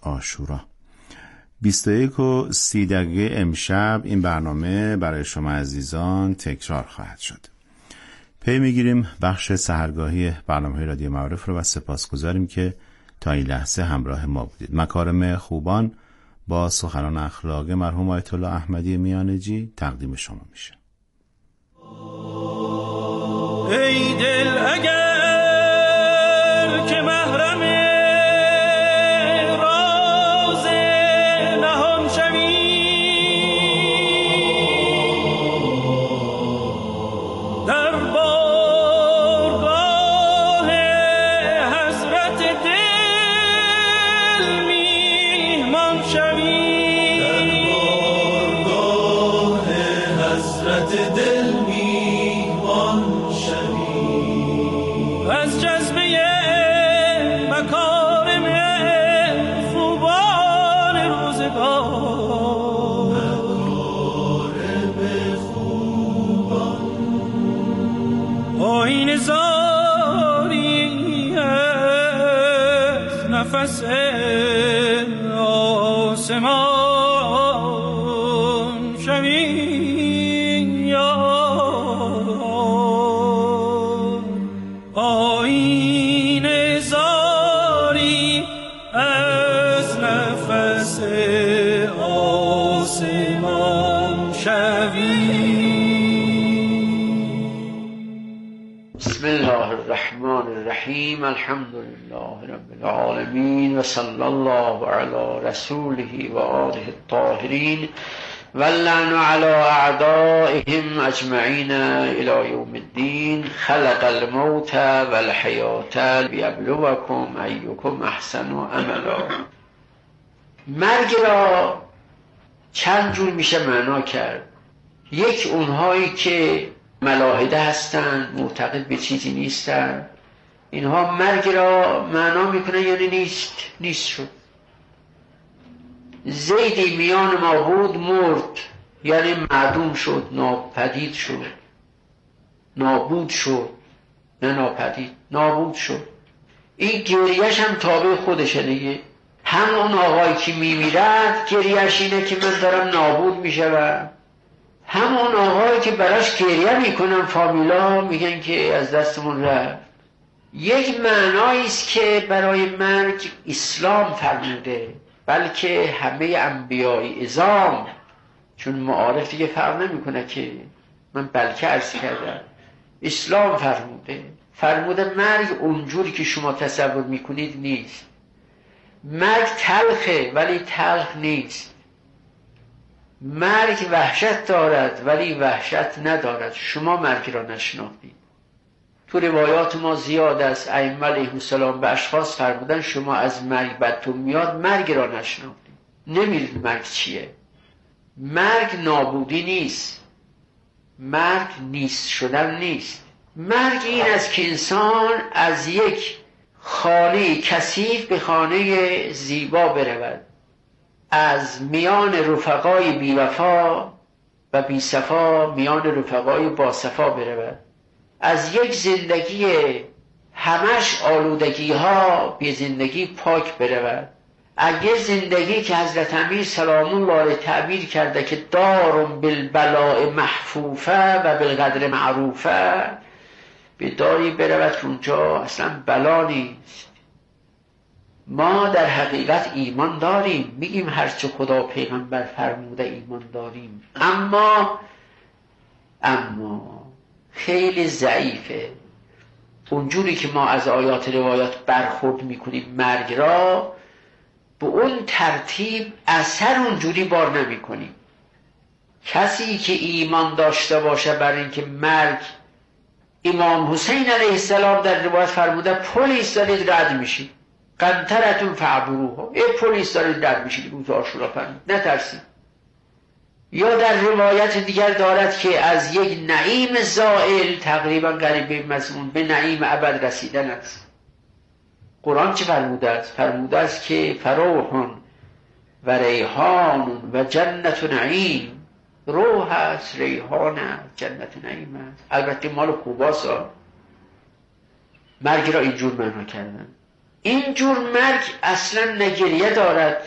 عاشورا. 21:30 امشب این برنامه برای شما عزیزان تکرار خواهد شد. پی میگیریم بخش سحرگاهی برنامه رادیو معارف رو و سپاسگزاریم که تا این لحظه همراه ما بودید. مکارم خوبان با سخنان اخلاق مرحوم آیت الله احمدی میانجی تقدیم شما میشه. ای دل اگر که محرم راز نهان شوی، در بارگاه حضرت دل میهمان شوی، در بارگاه حضرت دل میهمان شوی، از جذبه مکارم خوبان روزگار، مکارم خوبان آیین زاری از نفس آسمان شوی، آیین زاری از نفس آسمان شوی. بسم الله الرحمن الرحیم. الحمد لله رب العالمین و صلی الله علی رسوله و آله الطاهرین و اللعن علی اعدائهم اجمعین الی یوم الدین. خلق الموت و الحیات لیبلوکم ایکم احسن عملا. مرگ را چند جور میشه معنا کرد. یک اونهایی که ملاحده هستند، معتقد به چیزی نیستند، اینها مرگ را معنا میکنن یعنی نیست شد. زیدی میان ما بود مرد، یعنی معدوم شد، ناپدید شد، نابود شد، نه ناپدید، نابود شد. این گریهش هم تابع خودشه دیگه. همون آقایی که میمیرد گریهش اینه که من دارم نابود میشم، همون آقایی که براش گریه میکنن فامیلا میگن که از دستمون رفت. یک معناییست که برای مرگ اسلام فرموده، بلکه همه انبیای اعظام، چون معارف دیگه فرق نمیکنه که من بلکه عرض کردم، اسلام فرموده مرگ اونجوری که شما تصور میکنید نیست. مرگ تلخه ولی تلخ نیست. مرگ وحشت دارد ولی وحشت ندارد. شما مرگ را نشناختید. تو روایات ما زیاد از ائمه علیهم السلام به اشخاص فرمودن شما از مرگ بدتون میاد، مرگ را نشناختید، نمیدونید مرگ چیه. مرگ نابودی نیست، مرگ نیست شدن نیست. مرگ این است که انسان از یک خانه کثیف به خانه زیبا برود، از میان رفقای بیوفا و بیصفا میان رفقای باصفا برود، از یک زندگی همش آلودگی ها به زندگی پاک برود، از یک زندگی که حضرت امیر سلام الله علیه تعبیر کرده که دارم بالبلاء محفوفه و بالقدر معروفه، به داری برود که اونجا اصلا بلا نیست. ما در حقیقت ایمان داریم، میگیم هرچه خدا پیغمبر فرموده ایمان داریم، اما خیلی ضعیفه. اونجوری که ما از آیات روایات برخورد میکنیم مرگ را، به اون ترتیب اثر اونجوری بار نمیکنیم. کسی که ایمان داشته باشه بر اینکه مرگ، امام حسین علیه السلام در روایت فرموده پلیس دارید رد میشید، قنطرتون فعبروها، پلیس دارید رد میشید روز عاشورا فرمود نترسید. یا در روایت دیگر دارد که از یک نعیم زائل تقریبا قریب به مضمون به نعیم ابد رسیدن است. قرآن چه فرموده است؟ فرموده است که فروح و ریحان و جنت نعیم. روح است، ریحان است، جنت نعیم است. البته مال خوباست. مرگ را اینجور معنا کردن. این جور مرگ اصلا نه گریه دارد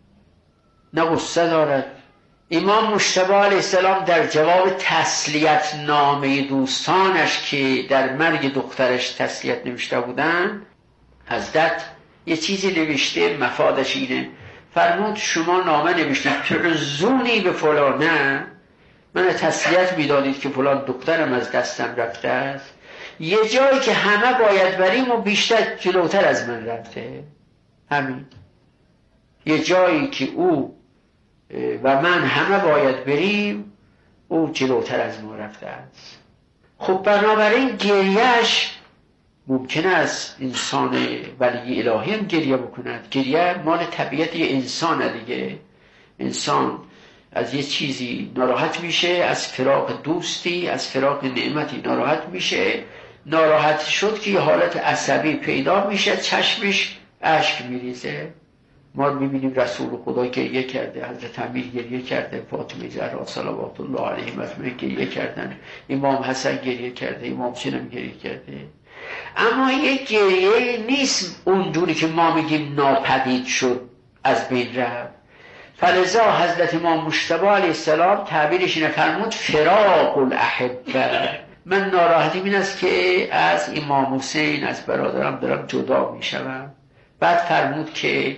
نه غصه دارد. امام مجتبی علیه السلام در جواب تسلیت نامه دوستانش که در مرگ دخترش تسلیت نوشته بودن، حضرت یه چیزی نوشته مفادش اینه، فرمود شما نامه نوشتید که زونی به فلانه من تسلیت میدادید که فلان دخترم از دستم رفته است، یه جایی که همه باید بریم و بیشتر جلوتر از من رفته، همین یه جایی که او و من همه باید بریم او جلوتر از ما رفته است. خب بنابراین گریهش ممکن است انسان ولی الهی هم گریه بکند. گریه مال طبیعت یه انسان دیگه. انسان از یه چیزی ناراحت میشه، از فراق دوستی، از فراق نعمتی ناراحت میشه، ناراحت شد که یه حالت عصبی پیدا میشه، چشمش اشک میریزه. ما میبینیم رسول خدا گریه کرده، حضرت امیر گریه کرده، فاطمه زهرا صلوات الله علیها اجمعین گریه کردن، امام حسن گریه کرده، امام حسین هم گریه کرده. اما یک گریه نیست اونجوری که ما میگیم ناپدید شد، از بین رفت. فلذا حضرت امام مجتبی علیه السلام تعبیرش اینه، فرمود فراق الاحبه. من ناراحتیم این است که از امام حسین از برادرم دارم جدا میشم. بعد فرمود که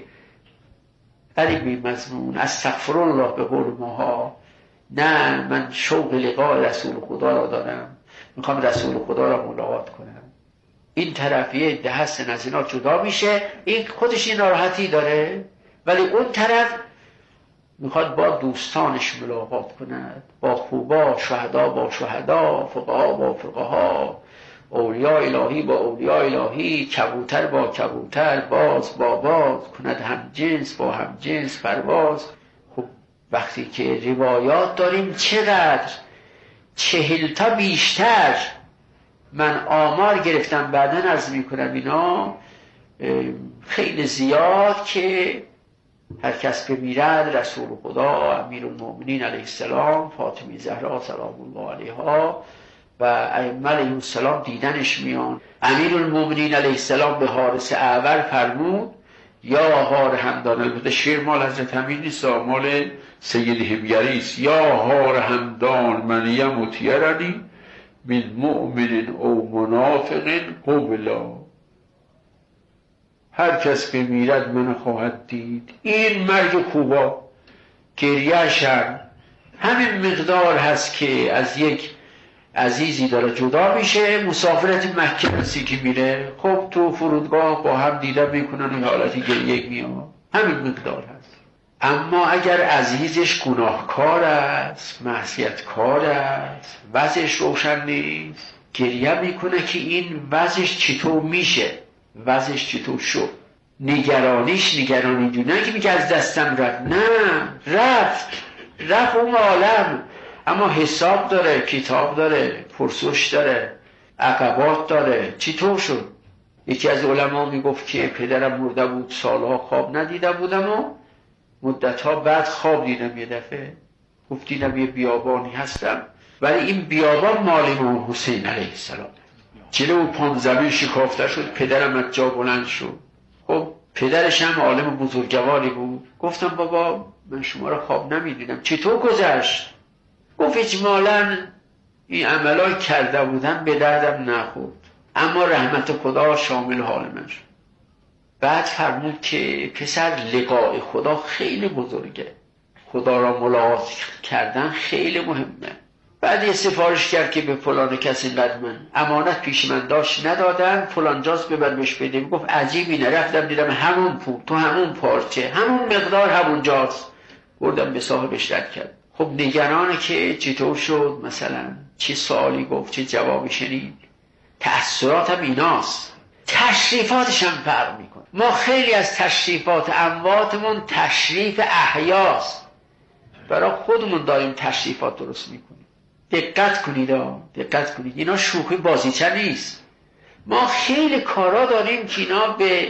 قریب مضمون استغفر الله به قول ماها، نه من شوق لقاء رسول خدا را دارم، میخوام رسول خدا را ملاقات کنم. این طرفیه ده هستن از اینا جدا میشه، این خودش این ناراحتی داره، ولی اون طرف میخواد با دوستانش ملاقات کند، با خوبا، شهدا با شهدا، فقها با فقها، اولیاء الهی با اولیاء الهی، کبوتر با کبوتر، باز با باز، کند هم جنس با هم جنس پرواز. خب وقتی که روایات داریم چقدر 40 تا بیشتر، من آمار گرفتم بعداً عرض میکنم اینا خیلی زیاد، که هر کس بمیرد رسول خدا امیرالمؤمنین علیه السلام، فاطمه زهرا سلام الله علیها و ائمه علیهم السلام دیدنش میان. امیرالمؤمنین علیه السلام به حارث اعور فرمود یا هار همدان، البته شعر مال حضرت امیر نیست، مال سید همگری است، یا هار همدان من یمتیرنی من مؤمن او منافق قبلا، هر کس بمیرد من خواهد دید. این مرگ خوبا گریه‌اش همین مقدار هست که از یک عزیزی داره جدا میشه، مسافرت مکه کسی که میره، خب تو فرودگاه با هم دیدن میکنن و حالتی گریه میاد، همین مقدار هست. اما اگر عزیزش گناهکار است، معصیتکار است، وضعش روشن نیست، گریه میکنه که این وضعش چطور میشه، وضعش چطور شد. نگرانیش نگرانی دونه که میگه از دستم رفت، نه رفت اون عالم، اما حساب داره، کتاب داره، پرسش داره، عقبات داره. چطور شد؟ یکی از علما میگفت که پدرم مرده بود، سالها خواب ندیده بودم و مدتها بعد خواب دیدم، یه دفعه گفت دیدم یه بیابانی هستم، ولی این بیابان مال امام حسین علیه السلام، جلو و پام زمین شکافته شد، پدرم از جا بلند شد. خب پدرش هم عالم بزرگواری بود. گفتم بابا من شما را خواب نمیدیدم، چطور گذشت؟ گفت اجمالا این عملای کرده بودم به دردم نخورد، اما رحمت خدا شامل حال من شد. بعد فرمود که پسر لقاء خدا خیلی بزرگه، خدا را ملاقات کردن خیلی مهمه. بعد یه سفارش کرد که به فلان کسی اینقدر من امانت پیش من داشت ندادن، فلان جاست ببر بهش بده. گفت عجیب اینه، رفتم دیدم همون پول تو همون پارچه همون مقدار همون جاست، بردم به صاحبش رد کرد. خب نگرانه که چطور شد، مثلا چه سوالی گفت، چه جوابی شنید. تأثیرات هم ایناست، تشریفاتش هم فرق میکنه. ما خیلی از تشریفات امواتمون تشریف احیاست، برای خودمون داریم تشریفات درست میکنیم. دقت کنید اینا شوخی بازیچه نیست. ما خیلی کارا داریم که اینا به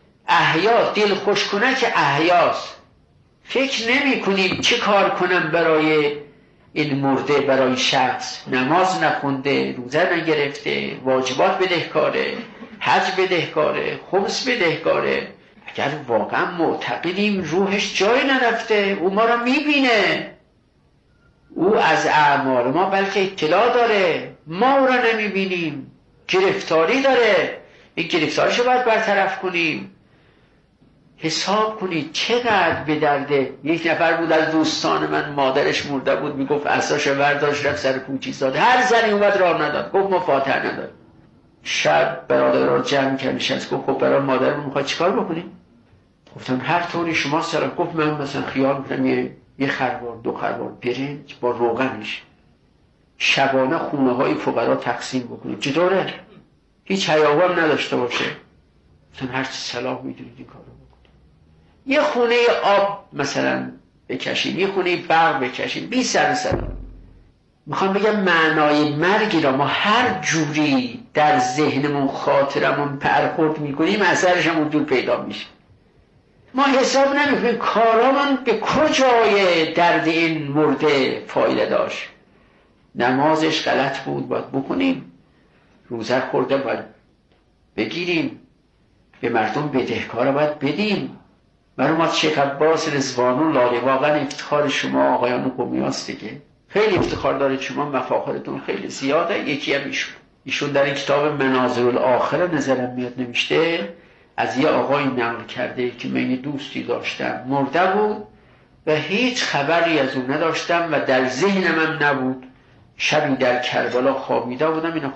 احیا دل خوش کنه که احیاست. فکر نمی کنیم چه کار کنم برای این مرده، برای شخص نماز نخونده، روزه نگرفته، واجبات بدهکاره، حج بدهکاره، خمس بدهکاره. اگر واقعا معتقدیم روحش جای نرفته، او ما را میبینه، او از اعمال ما بلکه اطلاع داره، ما او را نمیبینیم، گرفتاری داره، این گرفتاریشو باید برطرف کنیم. حساب کنید چقدر به درده. یک نفر بود از دوستان من، مادرش مرده بود، میگفت عصاشو برداشت رفت سر کوچی زاد، هر زنی اومد راه نداد، گفت ما فاتحه نداریم. شب برادرها رو جمع کرد نشست، گفت خب برای مادرمون میخواد چیکار بکنیم؟ گفتم هر طوری شما سلام. گفت من مثلا خیال میکنم یه خروار 2 خروار برنج با روغنش شبانه خونه های فقرا تقسیم بکنیم. چطوره؟ هیچ هیاهو نداشته باشه. گفتم هر چی صلاح میدونید این کارو بکنید. یه خونه آب مثلا بکشیم، یه خونه برق بکشیم، 20 سر. میخوام بگم معنای مرگی را ما هر جوری در ذهنمون خاطرمون برخورد میکنیم، اثرش هم اونجور پیدا میشه. ما حساب نمیکنیم کارامون به کجای درد این مرده فایده داشت. نمازش غلط بود باید بکنیم، روزه خورده باید بگیریم، به مردم بدهکار باید بدیم. مرحوم شیخ عباس رضوان الله واقعا افتخار شما آقایان قمی هست دیگه، خیلی افتخار داره شما، مفاخرتون خیلی زیاده. یکی هم ایشون در این کتاب مناظر الاخره نظرم میاد نوشته، از یه آقای نقل کرده که من یه دوستی داشتم مرده بود و هیچ خبری از اون نداشتم و در ذهنم هم نبود. شبی در کربلا خوابیده بودم، اینو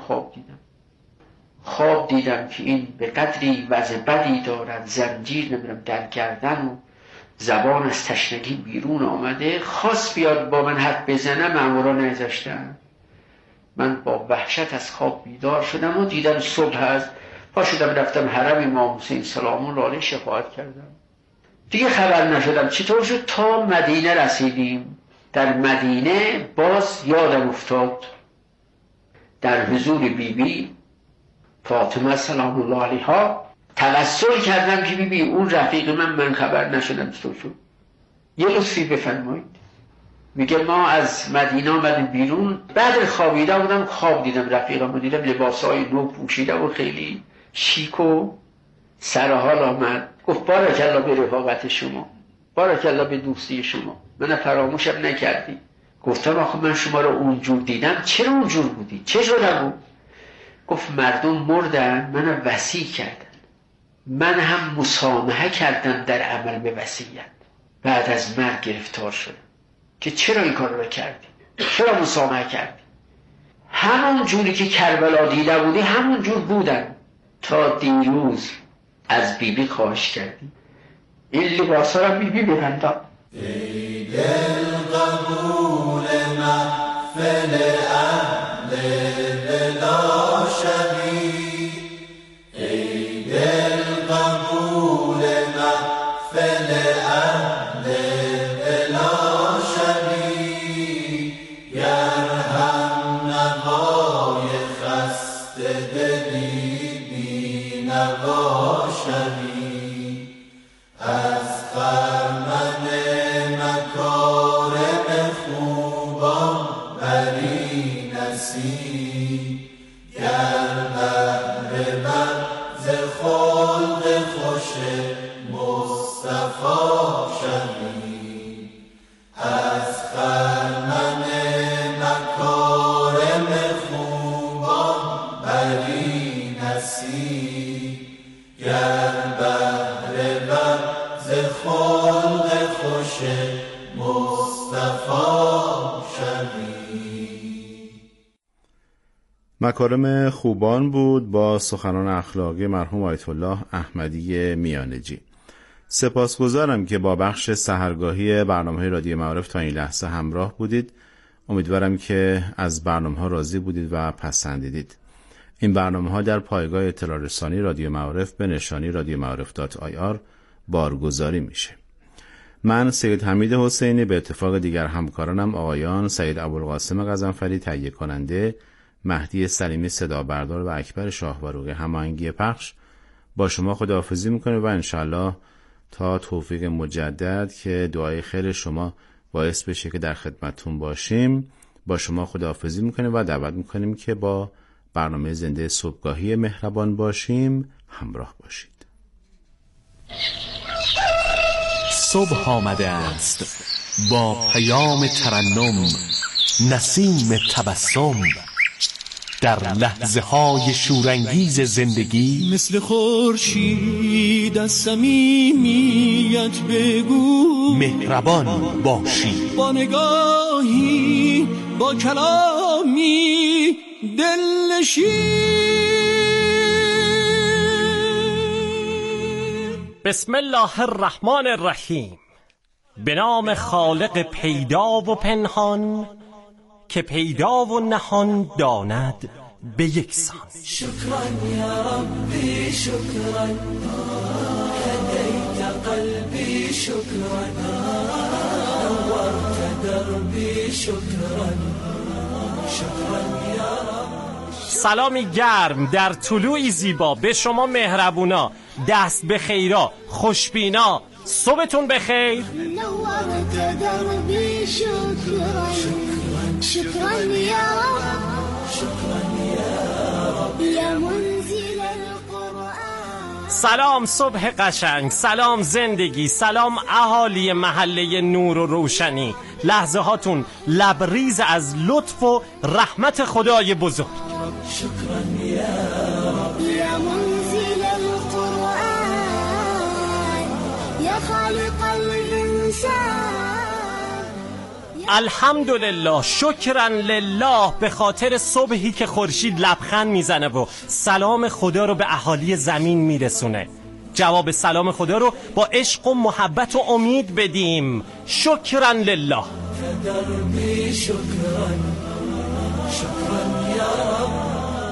خواب دیدم که این به قدری وضع بدی دارد، زنجیر نمیدونم در گردن و زبان از تشنگی بیرون آمده، خواست بیاد با من حرف بزنه، مامورا نذاشتن. من با وحشت از خواب بیدار شدم و دیدم صبح هست، پا شدم رفتم حرم امام حسین سلام الله علیه شفاعت کردم. دیگه خبر نشدم چطور شد تا مدینه رسیدیم. در مدینه باز یادم افتاد در حضور بیبی فاطمه سلام الله علیها توسل کردم که بیبی اون رفیق من خبر نشدم چطور شد، یه لطفی بفرمایید. میگه ما از مدینه آمدیم بیرون، بعد خوابیده بودم، خواب دیدم رفیقم رو دیدم لباسای نو پوشیده و خیلی شیک و سرحال آمد. گفت بارکالله به رفاقت شما، بارکالله به دوستی شما، من فراموشم نکردی. گفتم آخه من شما رو اونجور دیدم، چرا اونجور بودی؟ چه شده بود؟ گفت مردم مردن، منو وصی کردن، من هم مسامحه کردم در عمل به وصیت، بعد از مرگ گرفتار شدم که چرا این کار رو کردی، چرا مسامحه کردی. همون جوری که کربلا دیده بودی همون جور بودن. تا دیروز از بیبی خواهش کردی این لباس ها رو بیبی ببندم. ای دل قبول محفل اهل بلا شبی، ای دل قبول محفل اهل بلا شبی، گر هم نوای خسته دلی بی نوا شبی، از خرمن مکارم خوبان بری نسی، گر بهره من ز خلق خوش مصطفی شوی، از خرمن مکارم خوبان بری نسی، گر بهره من ز خلق خوش مصطفی شوی. مکارم خوبان بود با سخنان اخلاقی مرحوم آیت الله احمدی میانجی. سپاسگزارم که با بخش سحرگاهی برنامه رادیو معارف تا این لحظه همراه بودید. امیدوارم که از برنامه‌ها راضی بودید و پسندیدید. این برنامه‌ها در پایگاه اطلاع رسانی رادیو معارف به نشانی radioma'arif.ir بارگذاری میشه. من سید حمید حسینی به اتفاق دیگر همکارانم آقایان سید ابوالقاسم غضنفری تهیه کننده، مهدی سلیمی صدا بردار و اکبر شاهوروقی هماهنگی پخش با شما خداحافظی میکنه و انشالله تا توفیق مجدد که دعای خیر شما باعث بشه که در خدمتتون باشیم با شما خداحافظی میکنه و دعوت میکنیم که با برنامه زنده صبحگاهی مهربان باشیم همراه باشید. صبح آمده است با پیام ترنم، نسیم تبسم، در لحظه های شورانگیز زندگی مثل خورشید از صمیمیت بگو، مهربان باشی، با نگاهی با کلامی دلنشین. بسم الله الرحمن الرحیم. به نام خالق پیدا و پنهان، که پیدا و نهان داند به یک سان. شکرا یا ربی شکرا، هدیت قلبی شکرا، نورت دربی شکرا، شکرا یا رب. سلامی گرم در طلوعی زیبا به شما مهربونا، دست به خیرا، خوشبینا، صبحتون بخیر. نورت دربی شکرا، شکرا یا رب، شکرا یا رب، یا منزل القرآن. سلام صبح قشنگ، سلام زندگی، سلام اهالی محله نور و روشنی. لحظه هاتون لبریز از لطف و رحمت خدای بزرگ. شکرا یا رب، یا منزل القرآن، یا خالق الانسان. الحمدلله، شکرا لله، به خاطر صبحی که خورشید لبخند میزنه و سلام خدا رو به اهالی زمین میرسونه. جواب سلام خدا رو با عشق و محبت و امید بدیم. شکرا لله. دربی شکرا، شکرا یا رب.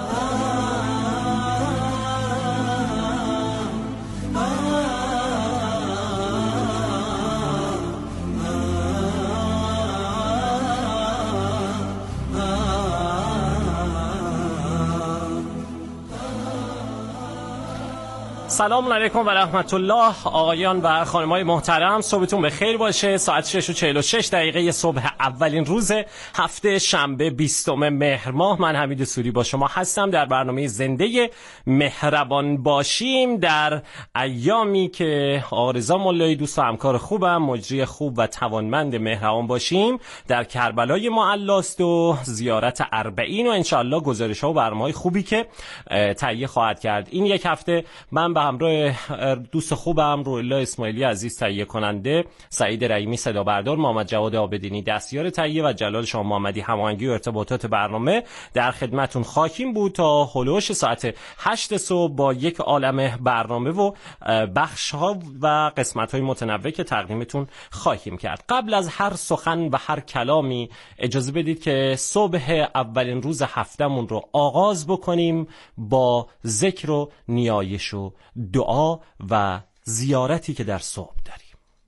سلام علیکم و رحمت الله. آقایان و خانم‌های محترم، صبحتون بخیر باشه. ساعت 6:46 صبح، اولین روز هفته شنبه 20 مهر ماه. من حمید سوری با شما هستم در برنامه زنده مهربان باشیم، در ایامی که آرزا ملایی دوست و همکار خوبم، مجری خوب و توانمند مهربان باشیم، در کربلای معلاست و زیارت اربعین و انشالله گزارش‌ها و برنامه‌های خوبی که تهیه خواهد کرد. این یک هفته من به همراه دوست خوبم روح‌الله اسماعیلی عزیز تهیه کننده، سعید رحیمی صدا بردار، محمد جواد عابدینی دستیار تهیه و جلال شاه محمدی هماهنگی و ارتباطات برنامه در خدمتون خواهیم بود تا هلوش ساعت 8 صبح با یک عالمه برنامه و بخش‌ها و قسمت‌های متنوع که تقدیمتون خواهیم کرد. قبل از هر سخن و هر کلامی اجازه بدید که صبح اولین روز هفتمون رو آغاز بکنیم با ذکر و نیایش و دعا و زیارتی که در صبح داریم.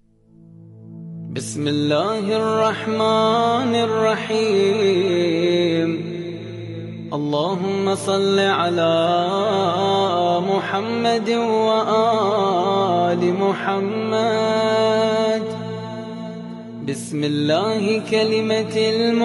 بسم الله الرحمن الرحیم. اللهم صل على محمد و آل محمد. بسم الله كلمة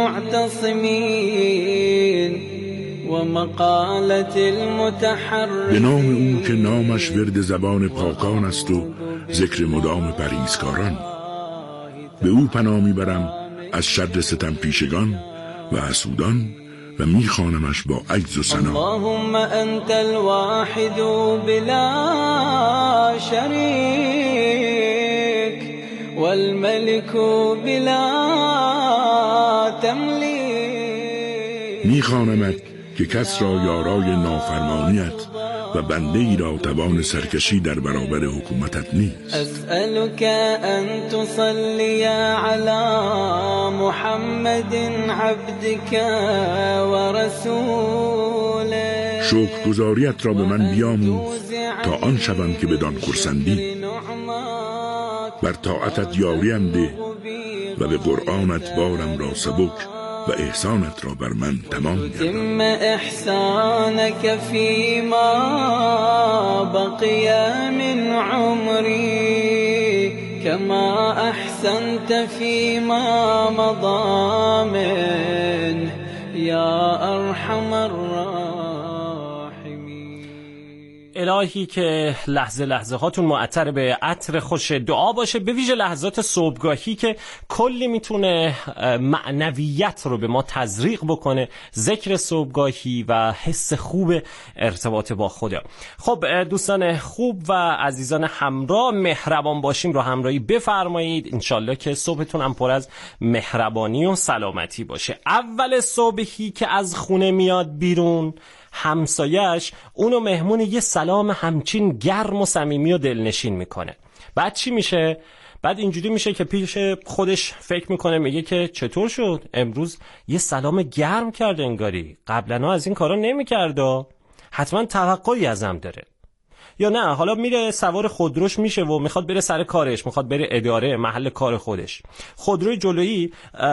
المعتصمين و مقالة المتحررين. به نام او که نامش ورد زبان پاکان است و ذکر مدام پرهیزکاران. به او پناه میبرم از شر ستم پیشگان و حسودان و میخوانمش با عجز و ثنا. اللهم انت الواحد بلا شریک والملك بلا تملیک. میخوانمت که کس را یارای نافرمانیت و بنده ای را توان سرکشی در برابر حکومتت نیست. اسألك ان تصلي على محمد عبدك و رسوله. شکرگزاریت را به من بیاموز تا آن شوم که بدان خرسندی. بر طاعتت یاریم ده و به قرآنت بارم را سبک و احسانت را بر من تمام تم احسانك فيما بقي من عمري كما احسنت فيما مضى منه يا ارحم الراحمين. الهی که لحظه لحظه هاتون معطر به عطر خوش دعا باشه، به ویژه لحظات صبحگاهی که کلی میتونه معنویت رو به ما تزریق بکنه، ذکر صبحگاهی و حس خوب ارتباط با خدا. خب دوستان خوب و عزیزان همراه، مهربان باشیم رو همراهی بفرمایید. انشالله که صبحتون هم پر از مهربانی و سلامتی باشه. اول صبحی که از خونه میاد بیرون، همسایش اونو مهمون یه سلام همچین گرم و صمیمی و دلنشین میکنه. بعد چی میشه؟ بعد اینجوری میشه که پیش خودش فکر میکنه، میگه که چطور شد امروز یه سلام گرم کرده، انگاری قبلا از این کارا نمیکرده، حتما توقعی ازم داره. یا نه، حالا میره سوار خودروش میشه و میخواد بره سر کارش، میخواد بره اداره محل کار خودش. خودروی جلویی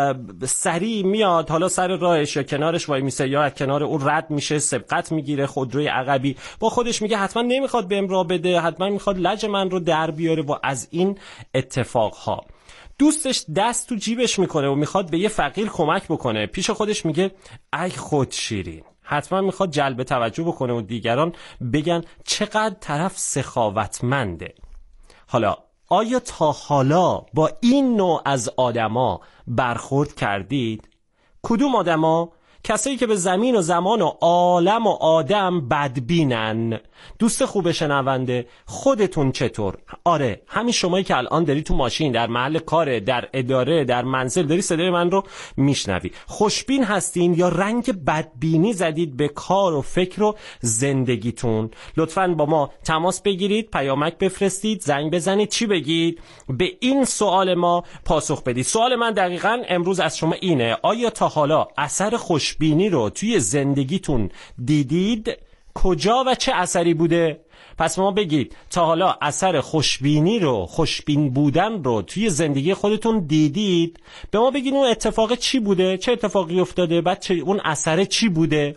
سریع میاد، حالا سر راهش یا کنارش وای میسه یا از کنار اون رد میشه، سبقت میگیره. خودروی عقبی با خودش میگه حتما نمیخواد بهم راه بده، حتما میخواد لج من رو در بیاره. و از این اتفاقها دوستش دست تو جیبش میکنه و میخواد به یه فقیر کمک بکنه. پیش خودش میگه ای خود شیرین، حتما میخواد جلب توجه بکنه و دیگران بگن چقدر طرف سخاوتمنده. حالا آیا تا حالا با این نوع از آدما برخورد کردید؟ کدوم آدما؟ کسایی که به زمین و زمان و عالم و آدم بدبینن. دوست خوب شنونده، خودتون چطور؟ آره، همین شمایی که الان داری تو ماشین، در محل کار، در اداره، در منزل داری صدای من رو میشنوی، خوشبین هستین یا رنگ بدبینی زدید به کار و فکر و زندگیتون؟ لطفاً با ما تماس بگیرید، پیامک بفرستید، زنگ بزنید، چی بگید؟ به این سوال ما پاسخ بدید. سوال من دقیقاً امروز از شما اینه: آیا تا حالا اثر خوشبینی رو توی زندگیتون دیدید؟ کجا و چه اثری بوده؟ پس ما بگید تا حالا اثر خوشبینی رو، خوشبین بودن رو توی زندگی خودتون دیدید؟ به ما بگید اون اتفاق چی بوده؟ چه اتفاقی افتاده؟ بعد اون اثر چی بوده؟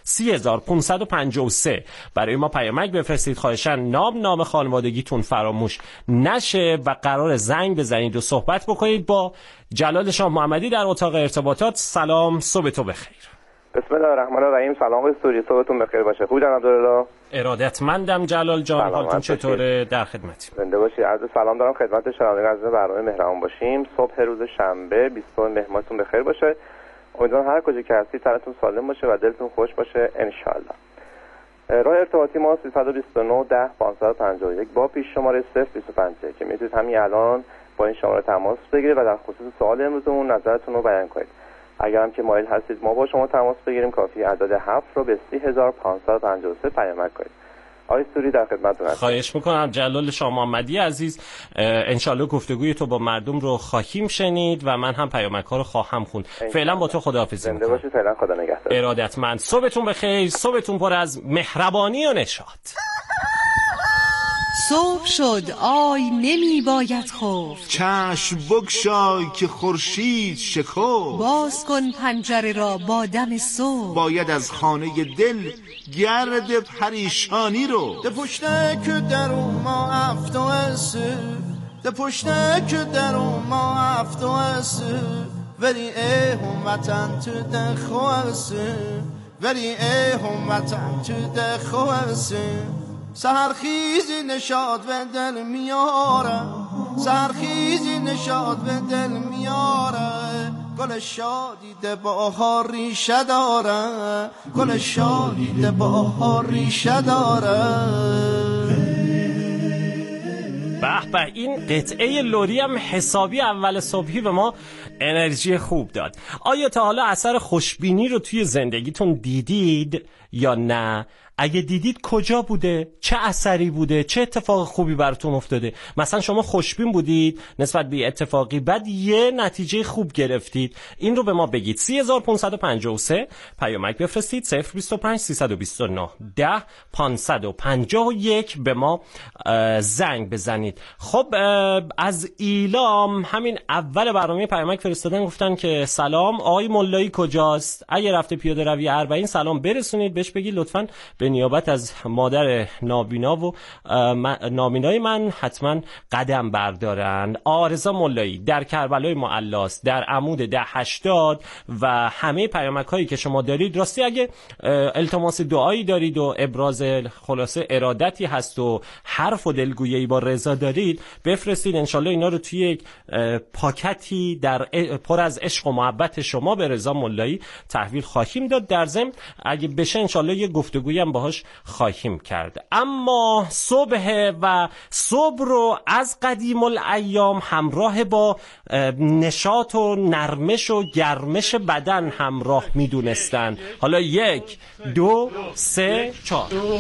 3553 برای ما پیامک بفرستید. خواهشاً نام خانوادگیتون فراموش نشه و قرار زنگ بزنید و صحبت بکنید با جلال شاه محمدی در اتاق ارتباطات. سلام، صبح تو بخیر. بسم الله الرحمن الرحیم. سلام آقای سوری، صبحتون بخیر باشه. خوب جناب عبدالله؟ ارادتمندم جلال جان، حالتون چطوره؟ در خدمتیم. زنده باشید. عرض سلام دارم خدمت شنوندگان عزیز برنامه مهربان باشیم. صبح روز شنبه 20 مهر ماهتون بخیر باشه. امیدوارم هر کجا که هستید سرتون سالم باشه و دلتون خوش باشه ان شاء الله. راه ارتباطی ما 329 10 551 با پیش شماره 025 که میتونید همین الان با این شماره تماس بگیرید و در خصوص سوال امروزمون نظرتون رو بیان کنید. اگر هم که مایل هستید ما با شما تماس بگیریم، کافی عدد 7 رو به 30553 پیامک کنید. آقای سوری در خدمتتون هستم. خواهش میکنم جلال شاه محمدی عزیز. انشالله گفتگوی تو با مردم رو خواهیم شنید و من هم پیامک ها رو خواهم خوند. فعلا با تو خداحافظی میکنم. زنده باشید. فعلا خدا نگهدار. ارادتمند. صبحتون بخیر، صبحتون پر از مهربانی و نشاط. صبح شد آی نمی باید خفت، چشم بگشای که خورشید شکفت، باز کن پنجره را با دم صبح، باید از خانه دل گرد پریشانی رو. ده پشته که در ما افت و اسه، ده پشته که در ما افت و اسه، ولی ای هموطن تو ده خواسته، ولی ای هموطن تو ده خواسته. سحرخیزی نشاط به دل میاره، سحرخیزی نشاط به دل میاره، گل شادی ده بهار ریشه داره، گل شادی ده بهار ریشه داره. به به، این قطعه لوری هم حسابی اول صبحی به ما انرژی خوب داد. آیا تا حالا اثر خوشبینی رو توی زندگیتون دیدید یا نه؟ اگه دیدید کجا بوده؟ چه اثری بوده؟ چه اتفاق خوبی براتون افتاده؟ مثلا شما خوشبین بودید نسبت به اتفاقی، بعد یه نتیجه خوب گرفتید. این رو به ما بگید. 3553 پیامک بفرستید. 025 329 10 551 به ما زنگ بزنید. خب از ایلام همین اول برنامه پیامک فرستادن، گفتن که سلام آقای ملایی کجاست؟ اگه رفته پیاده روی اربعین سلام برسونید بهش، بگید لطفاً به به نیابت از مادر نابینا و نابینای من حتما قدم بردارن. آرزا ملایی در کربلای معلاست، در عمود 1080 و همه پیامک هایی که شما دارید. راستی اگه التماس دعایی دارید و ابراز خلاصه ارادتی هست و حرف و دلگویی با رضا دارید بفرستید، انشالله اینا رو توی یک پاکتی پر از عشق و محبت شما به رضا ملایی تحویل خواهیم داد. در ضمن اگه بشه انشالله یه گفتگویی هم باهاش خواهیم کرد. اما صبح و صبح رو از قدیم الایام همراه با نشاط و نرمش و گرمش بدن همراه میدونستن. حالا 1 2 3 4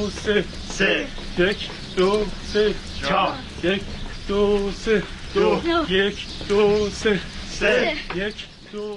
1 2 3 4 1 2 3 1 2 3 1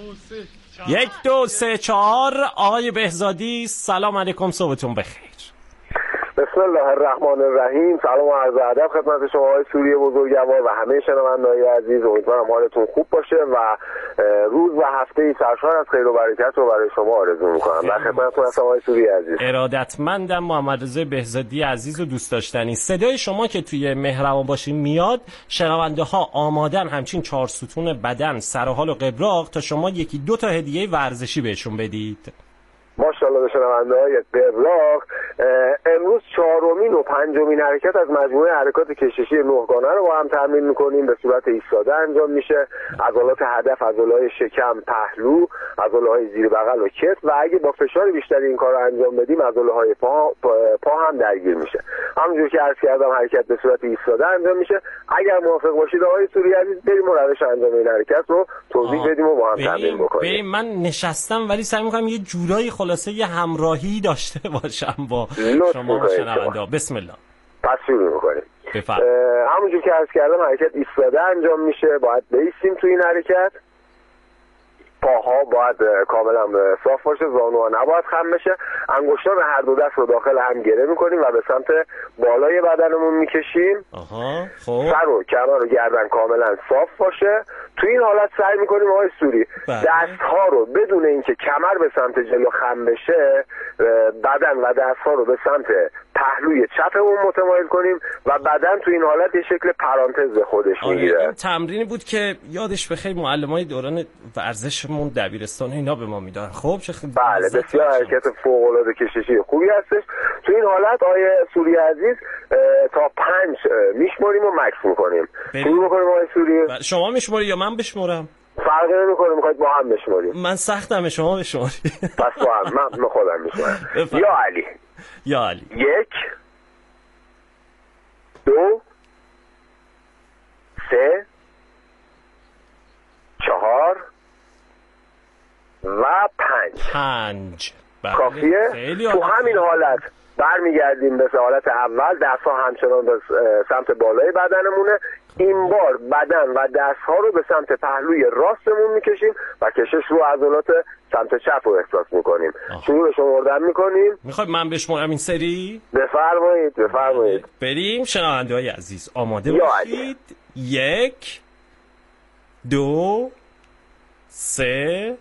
2 3 4. آقای بهزادی سلام علیکم، صبحتون بخیر. بسم الله الرحمن الرحیم. سلام و عرض ادب خدمت شما آقای سوری بزرگوار و همه شنوندگان عزیز. امیدوارم حالتون خوب باشه و روز و هفته سرشار از خیر و برکت رو برای شما آرزو میکنم. در خدمتتون هستم آقای سوری عزیز. ارادتمندم. محمد رضا بهزادی عزیز و دوست داشتنی. صدای شما که توی مهربان باشین میاد، شنونده ها آمادن همچین 4 ستون بدن، سر و حال و قبراق تا شما 1-2 تا هدیه ورزشی بهشون بدید. ماشاءالله به شنونده‌های قبراق. امروز 4مین و 5مین حرکت از مجموعه حرکات کششی 9 گانه رو با هم تمرین می‌کنیم. به صورت ایستاده انجام میشه. عضلات هدف، عضلات شکم، پهلو، عضلات زیر بغل و کتف و اگه با فشار بیشتری این کار رو انجام بدیم عضلات پا هم درگیر میشه. همونجوری که عرض کردم حرکت به صورت ایستاده انجام میشه. اگر موافق باشید آقای سوری عزیز بریم و روش انجام این حرکت رو توضیح بدیم و با هم تمرین بکنیم. من نشستم ولی سعی می‌کنم یه جورایی خلاصه یه همراهی داشته باشم با شما شنونده. بسم الله. پس شروع می‌کنیم. بفرمایید. همونجوری که عرض کردم حرکت ایستاده انجام میشه. باید بایستیم تو این حرکت. پاها باید کاملا صاف باشه، زانوها نباید خم بشه. انگشتان هر دو دست رو داخل هم گره میکنیم و به سمت بالای بدنمون میکشیم. سر و کمر و گردن کاملا صاف باشه. تو این حالت سعی میکنیم آقای سوری دستها رو بدون اینکه کمر به سمت جلو خم بشه، بدن و دستها رو به سمت پهلوی چپمون متمایل کنیم و بدن تو این حالت یه شکل پرانتز به خودش میگیره. این تمرینی بود که یادش بخیر معلمای دوران ورزشمون دبیرستان اینا به ما میدادن. خب چه بله بسیار حرکت فوق العاده کششی خوبی هستش. تو این حالت آقای سوری عزیز تا 5 میشماریم و مکس میکنیم. شروع میکنیم آقای سوری. شما میشماری یا من بشمارم؟ فرقی نمیکنه، میخواید با هم بشماریم. من سختمه، شما بشماری. پس با هم من خودم میشمارم. یا علی. 1 2 3 4 و 5. کافیه؟ تو همین حالت برمیگردیم به حالت اول. دست‌ها همچنان به سمت بالای بدنمونه. این بار بدن و دست‌ها رو به سمت پهلوی راستمون میکشیم و کشش رو عضلات سمت چپ رو احساس میکنیم. شروع شمردن میکنیم. میخواید من بشمارم این سری؟ بفرمایید. بریم شنونده‌های عزیز آماده باشید. 1 2 3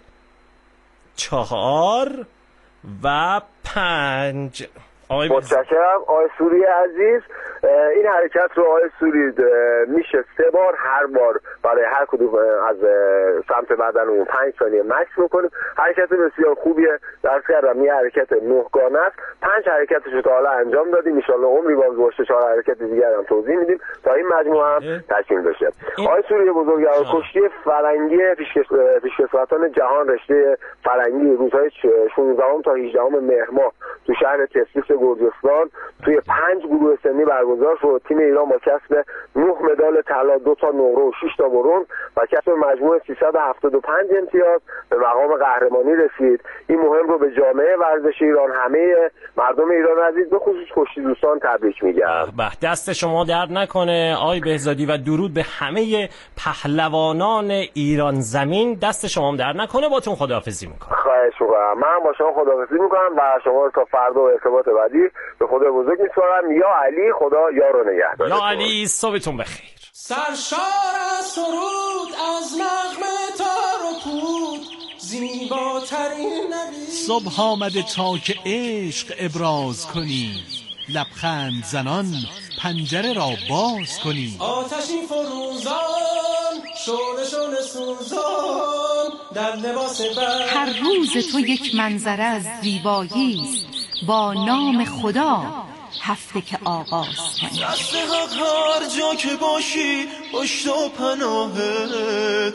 4 و 5. متشکرم آقای سوری عزیز. این حرکت رو آقای سوری میشه 3 بار، هر بار برای هر کدوم از سمت بدنمون 5 ثانیه مکس میکنیم. حرکت بسیار خوبیه. درس کردم یه حرکت 9 گانه است. 5 حرکتش رو تا حالا انجام دادیم. ان شاءالله عمری باز باشه 4 حرکت دیگر هم توضیح میدیم تا این مجموعه هم تکمیل بشه. آقای سوری بزرگوار، کشتی فرنگی پیشکسوتان جهان رشته فرنگی روزهای 16 تا 18 مهر ماه تو شهر تفلیس گرجستان توی 5 گروه سنی برگزار شد. تیم ایران با کسب 9 مدال طلا، 2 تا نقره و 6 تا برنز و کسب مجموع 375 امتیاز به مقام قهرمانی رسید. این مهم رو به جامعه ورزش ایران، همه مردم ایران عزیز به خصوص کشتی دوستان تبریک میگم. دست شما درد نکنه آقای بهزادی و درود به همه پهلوانان ایران زمین. دست شما هم درد نکنه. باتون خداحافظی میکنم. خواهش میکنم. من با شما خداحافظی میکنم و شما رو تا فردا و ارتباط بعدی به خدا بزرگ میسپارم. یا علی، خدا یار و نگهدار. یا علی، صبحتون بخیر. سرشار از سرود، از نغمه تار و پود، زیبا صبح آمده تا که عشق ابراز کنی، لبخند زنان پنجره را باز کنی. آتشی فروزان شعله سوزان در لباس برف. هر روز تو یک منظره از زیبایی است، با نام خدا هفته که آغاز کنی. دست حق هر جا که باشی پشت و پناهت